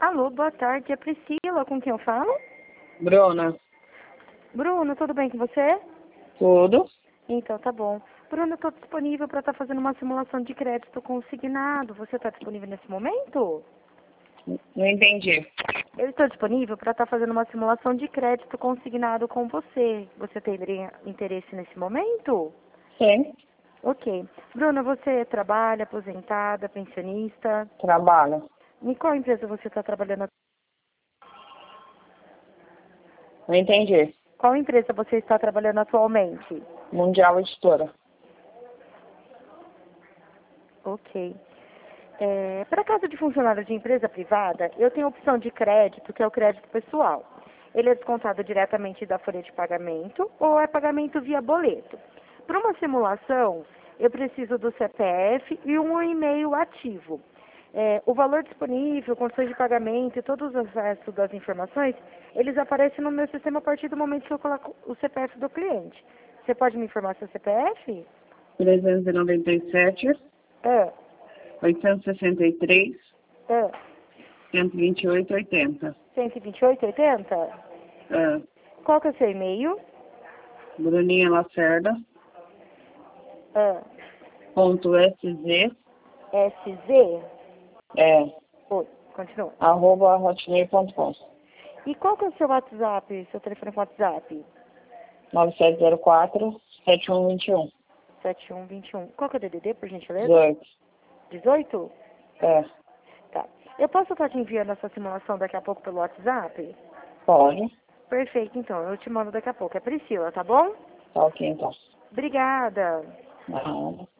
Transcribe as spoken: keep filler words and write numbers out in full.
Alô, boa tarde, é Priscila, com quem eu falo? Bruna. Bruno, tudo bem com você? Tudo? Então, tá bom. Bruno, eu estou disponível para estar fazendo uma simulação de crédito consignado. Você está disponível nesse momento? Não entendi. Eu estou disponível para estar fazendo uma simulação de crédito consignado com você. Você teria interesse nesse momento? Sim. Ok. Bruno, você trabalha, aposentada, pensionista? Trabalho. Em qual empresa você está trabalhando? Não entendi. Qual empresa você está trabalhando atualmente? Mundial Editora. Ok. É, para caso de funcionário de empresa privada, eu tenho a opção de crédito, que é o crédito pessoal. Ele é descontado diretamente da folha de pagamento ou é pagamento via boleto. Para uma simulação, eu preciso do C P F e um e-mail ativo. É, o valor disponível, condições de pagamento e todos os restos das informações, eles aparecem no meu sistema a partir do momento que eu coloco o C P F do cliente. Você pode me informar seu C P F? trezentos e noventa e sete, É, oitocentos e sessenta e três, é. cento e vinte e oito, oitenta. cento e vinte e oito, oitenta? É. Qual que é o seu e-mail? Bruninha Lacerda. Ah, Ponto sz. S Z? É. Oi, continua. Arroba hotmail ponto com. E qual que é o seu WhatsApp, seu telefone com WhatsApp? nove sete zero quatro, sete um dois um. sete um dois um. Qual que é o D D D, por gentileza? dezoito. dezoito? É. Tá. Eu posso estar te enviando essa simulação daqui a pouco pelo WhatsApp? Pode. Perfeito, então. Eu te mando daqui a pouco. É Priscila, tá bom? Tá ok, então. Obrigada. Nada.